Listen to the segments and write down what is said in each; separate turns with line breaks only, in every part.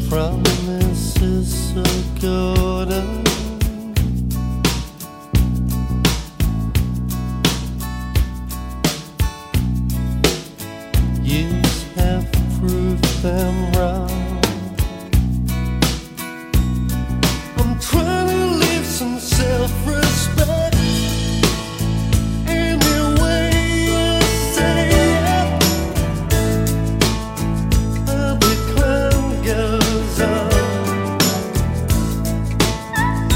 promises are golden. Years have proved them wrong. I'm trying to live some self-respect. Any way you say it, the clown goes on.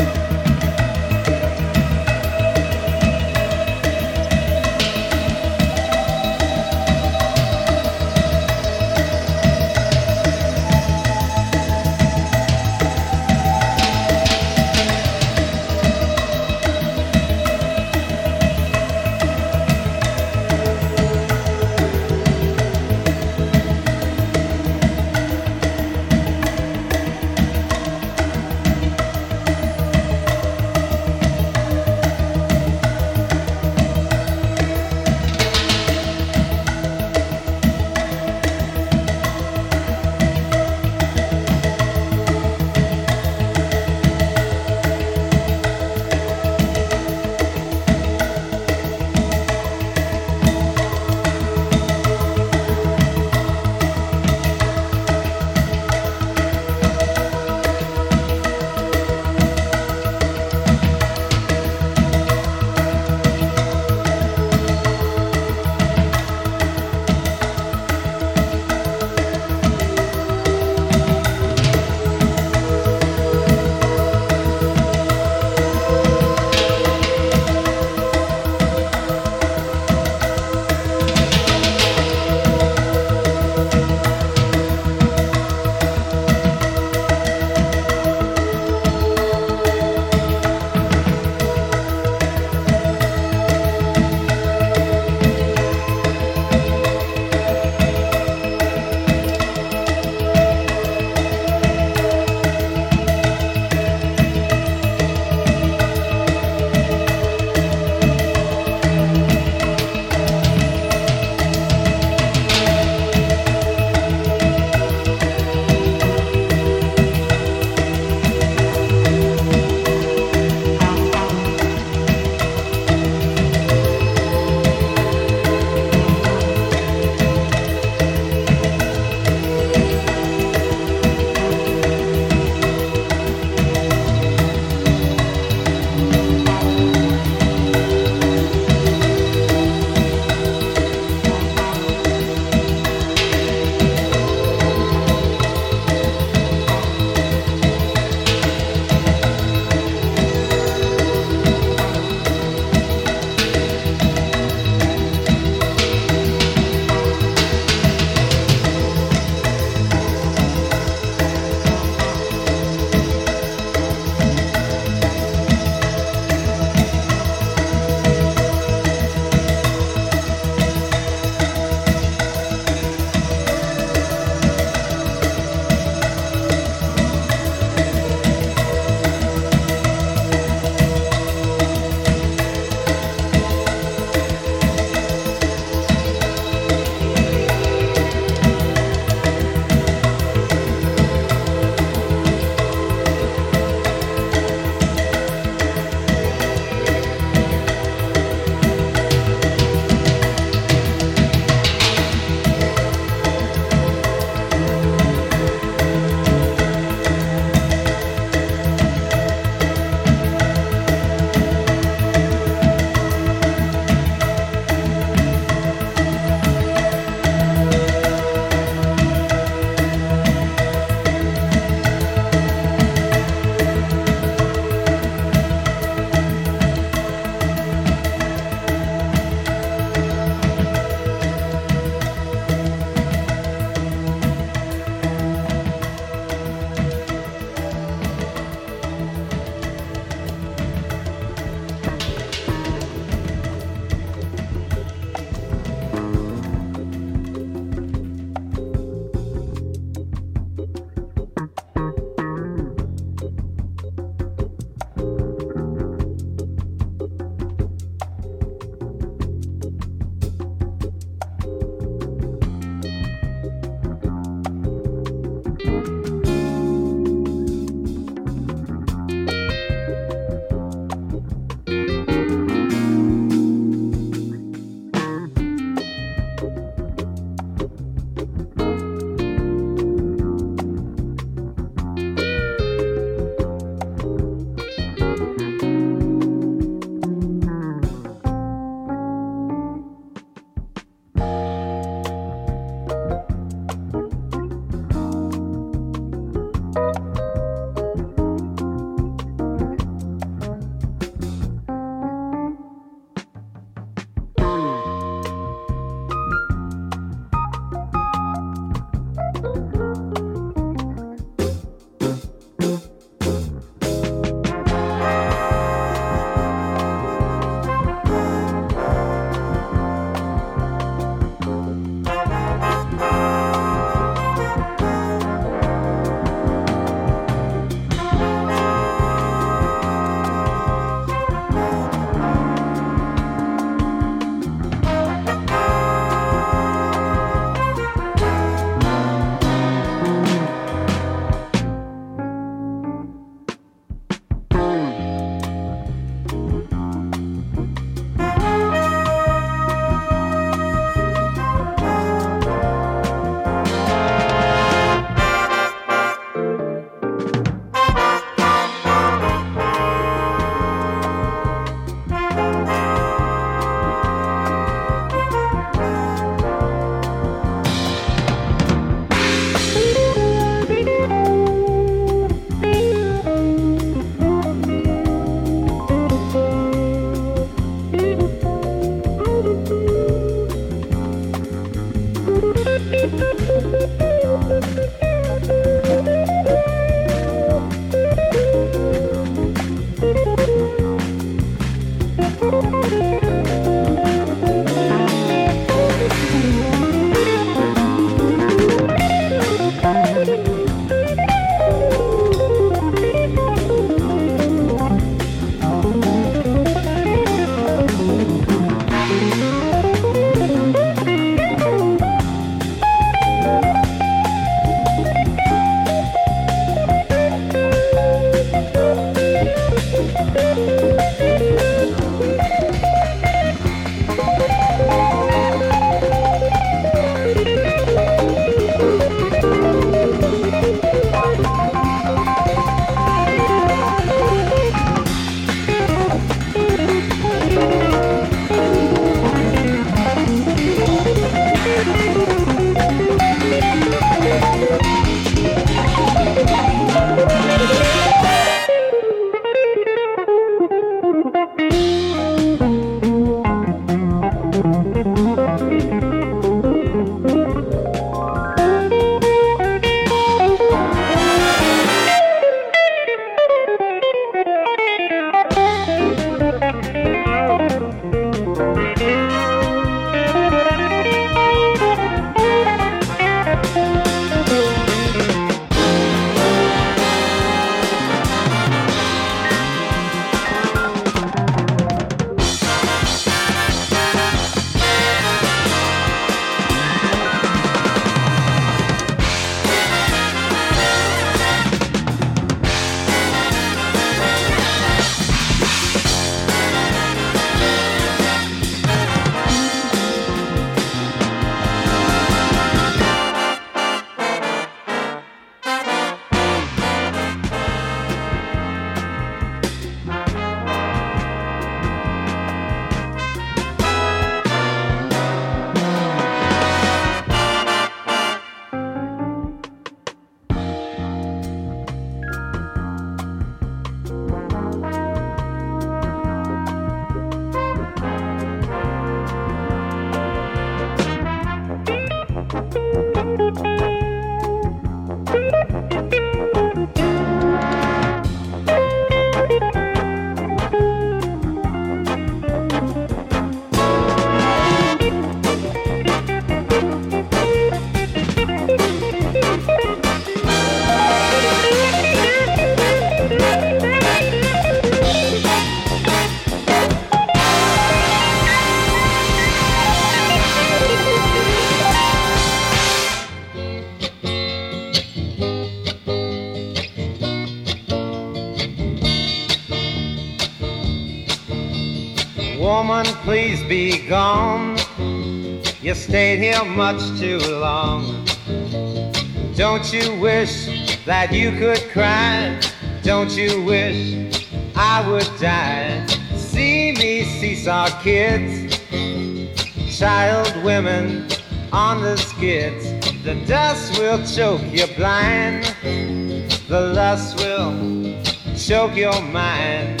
Woman, please be gone. You stayed here much too long. Don't you wish that you could cry? Don't you wish I would die? See me seesaw kids, child women on the skids. The dust will choke you blind. The lust will choke your mind.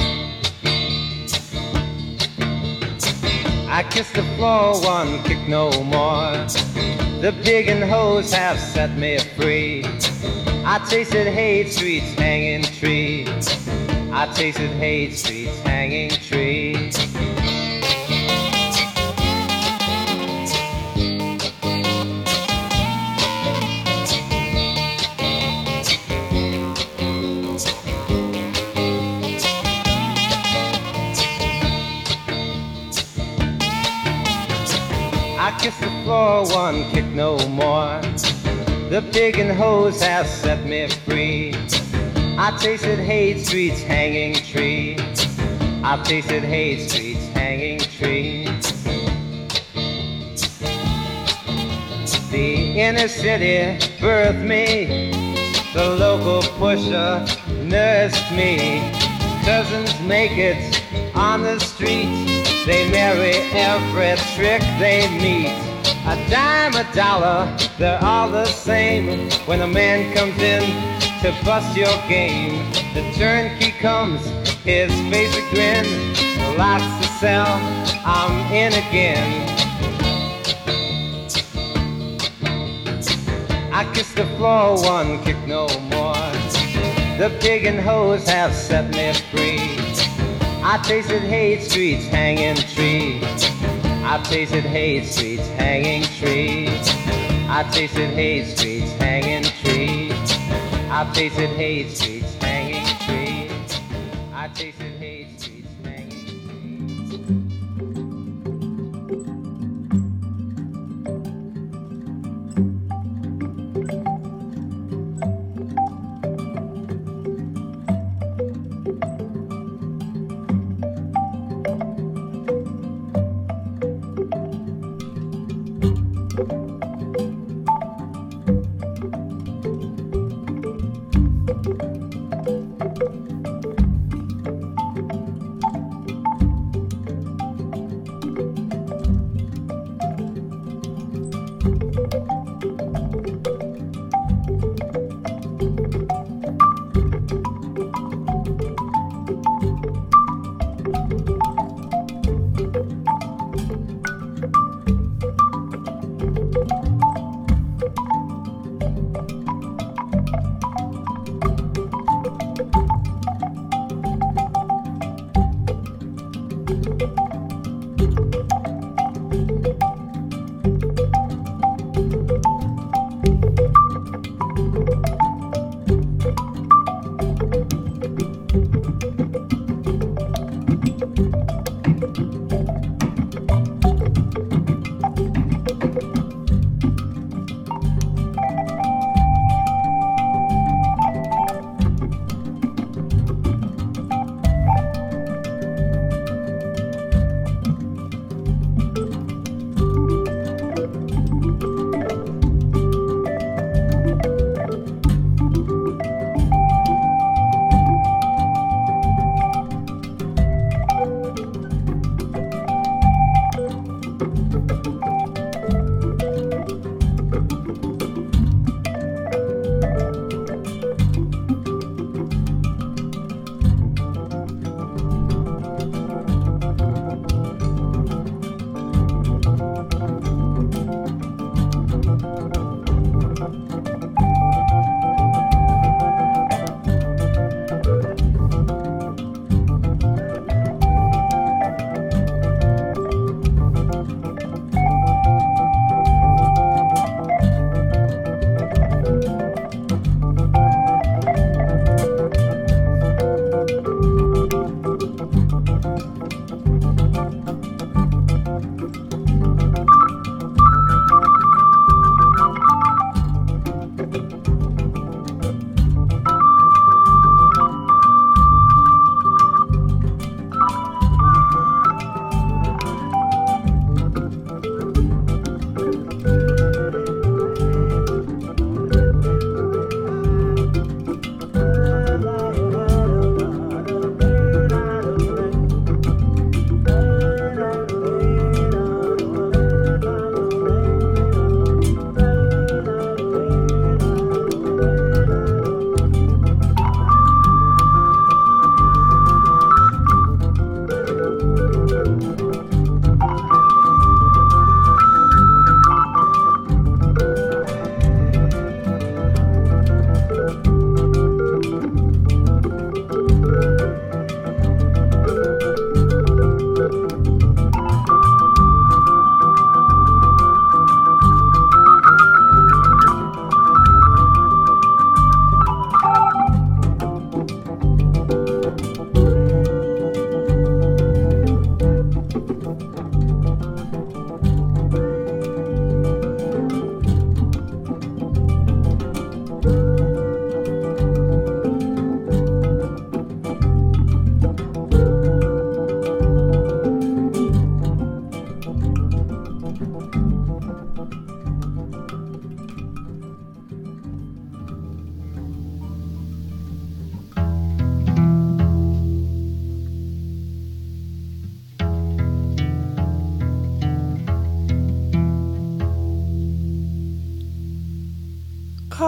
I kiss the floor, one kick no more. The pig and hose have set me free. I tasted hate, streets, hanging trees. I tasted hate, streets, hanging trees. I kiss the floor, one kick no more. The pig and hose have set me free. I tasted hate, streets, hanging trees. I tasted hate, streets, hanging trees. The inner city birthed me. The local pusher nursed me. Cousins make it on the street. They marry every trick they meet. A dime, a dollar, they're all the same. When a man comes in to bust your game, the turnkey comes, his face a grin. Locks the cell, I'm in again. I kiss the floor, one kick no more. The pig and hose have set me free. I tasted hate, streets, hanging trees. I tasted hate, streets, hanging trees. I tasted hate, streets, hanging trees. I tasted hate, streets, hanging trees. I tasted hate, streets, hanging trees.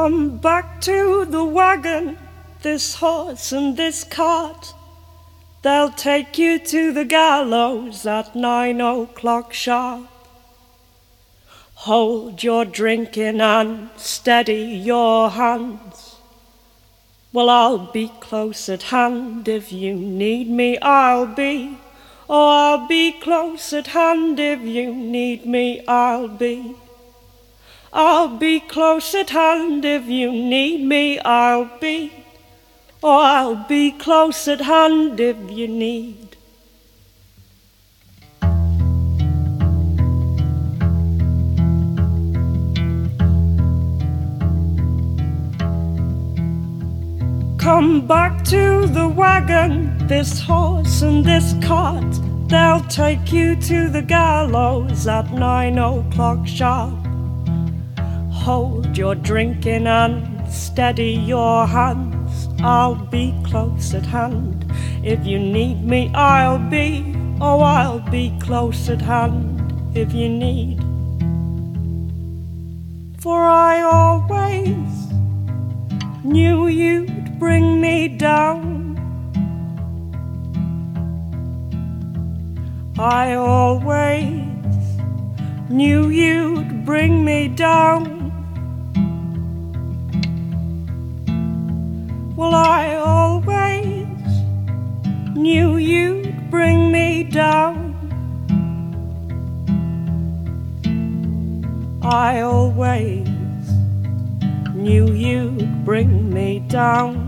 Come back to the wagon, this horse and this cart. They'll take you to the gallows at 9 o'clock sharp. Hold your drinking and steady your hands. Well, I'll be close at hand if you need me, I'll be. Oh, I'll be close at hand if you need me, I'll be. I'll be close at hand if you need me, I'll be. Oh, I'll be close at hand if you need. Come back to the wagon, this horse and this cart. They'll take you to the gallows at 9 o'clock sharp. Hold your drinking and steady your hands. I'll be close at hand. If you need me, I'll be. Oh, I'll be close at hand if you need. For I always knew you'd bring me down. I always knew you'd bring me down. Well, I always knew you'd bring me down. I always knew you'd bring me down.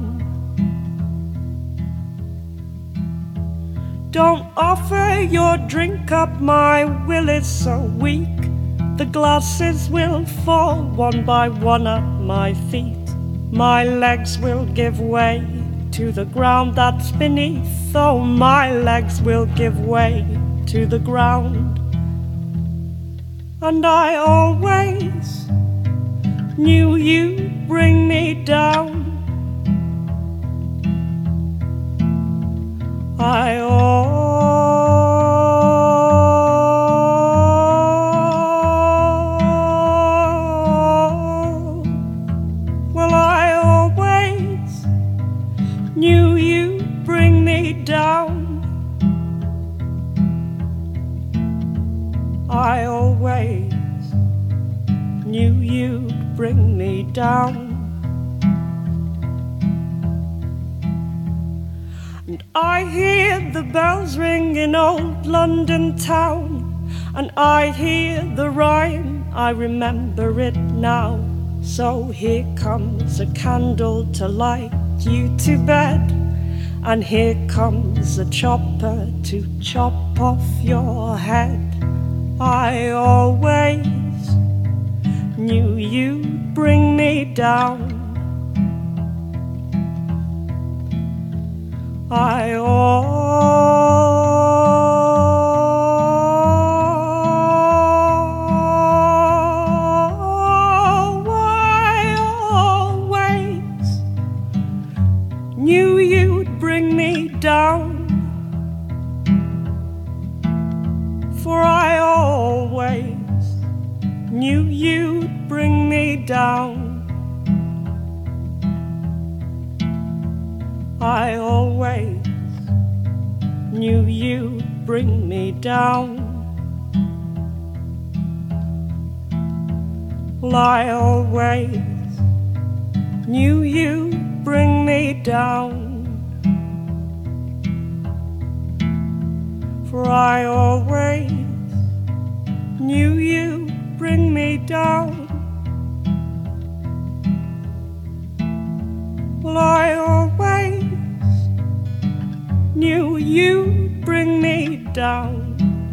Don't offer your drink up, my will is so weak. The glasses will fall one by one at my feet. My legs will give way to the ground that's beneath. Oh, my legs will give way to the ground. And I always knew you'd bring me down. I always knew you'd bring me down. I always knew you'd bring me down. And I hear the bells ring in old London town, and I hear the rhyme, I remember it now. So here comes a candle to light you to bed, and here comes a chopper to chop off your head. I always knew you'd bring me down. I always knew you'd bring me down. For I always knew you'd bring me down. I always knew you'd bring me down. Well, I always knew you'd bring me down. For I always knew you'd bring me down. Well, I always knew you'd bring me down.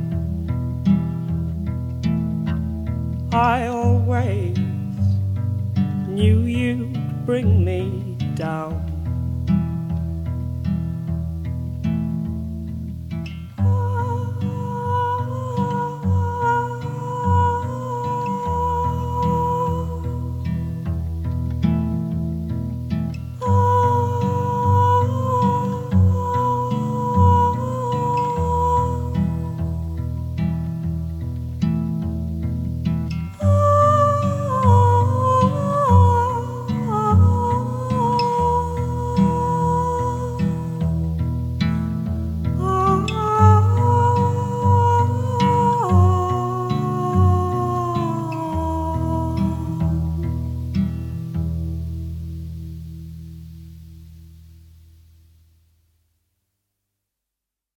I always knew you'd bring me down.